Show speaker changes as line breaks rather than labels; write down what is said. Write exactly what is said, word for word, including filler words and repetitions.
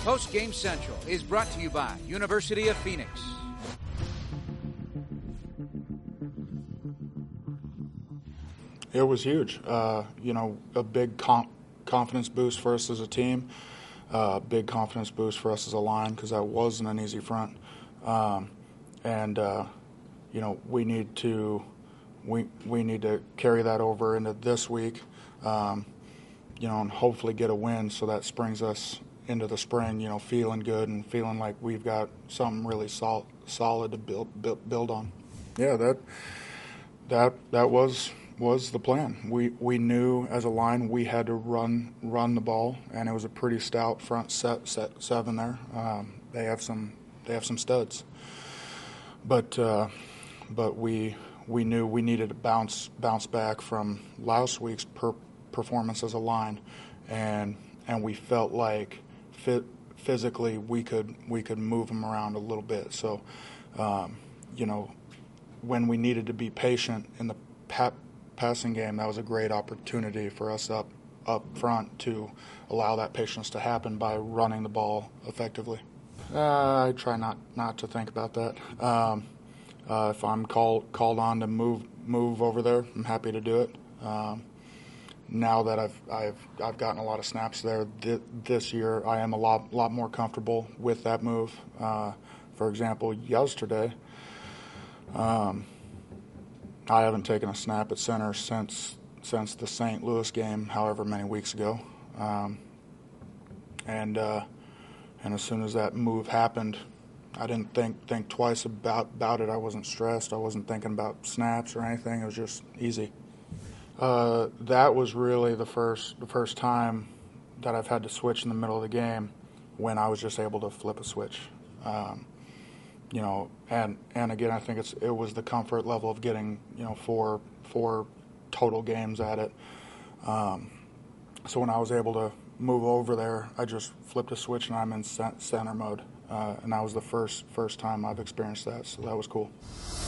Post Game Central is brought to you by University of Phoenix.
It was huge. Uh, you know, a big com- confidence boost for us as a team. A uh, big confidence boost for us as a line because that wasn't an easy front. Um, and uh, you know, we need to we we need to carry that over into this week. Um, you know, and hopefully get a win so that springs us into the spring, you know, feeling good and feeling like we've got something really sol- solid to build, build build on. Yeah, that that that was was the plan. We we knew as a line we had to run run the ball, and it was a pretty stout front set, set seven there. Um, they have some they have some studs, but uh, but we we knew we needed to bounce bounce back from last week's per, performance as a line, and and we felt like fit, physically we could we could move them around a little bit. So, um, you know, when we needed to be patient in the pa- passing game, that was a great opportunity for us up up front to allow that patience to happen by running the ball effectively. Uh, I try not, not to think about that. Um, uh, if I'm called called on to move move over there, I'm happy to do it. Um, now that I've I've I've gotten a lot of snaps there th- this year, I am a lot lot more comfortable with that move. Uh, for example, yesterday, um, I haven't taken a snap at center since since the Saint Louis game, however many weeks ago, um, and uh, and as soon as that move happened, I didn't think think twice about about it. I wasn't stressed. I wasn't thinking about snaps or anything. It was just easy. Uh, that was really the first the first time that I've had to switch in the middle of the game when I was just able to flip a switch. Um, you know, and, and again, I think it's it was the comfort level of getting, you know, four four total games at it. Um, so when I was able to move over there, I just flipped a switch and I'm in center mode. Uh, and that was the first first time I've experienced that, so that was cool.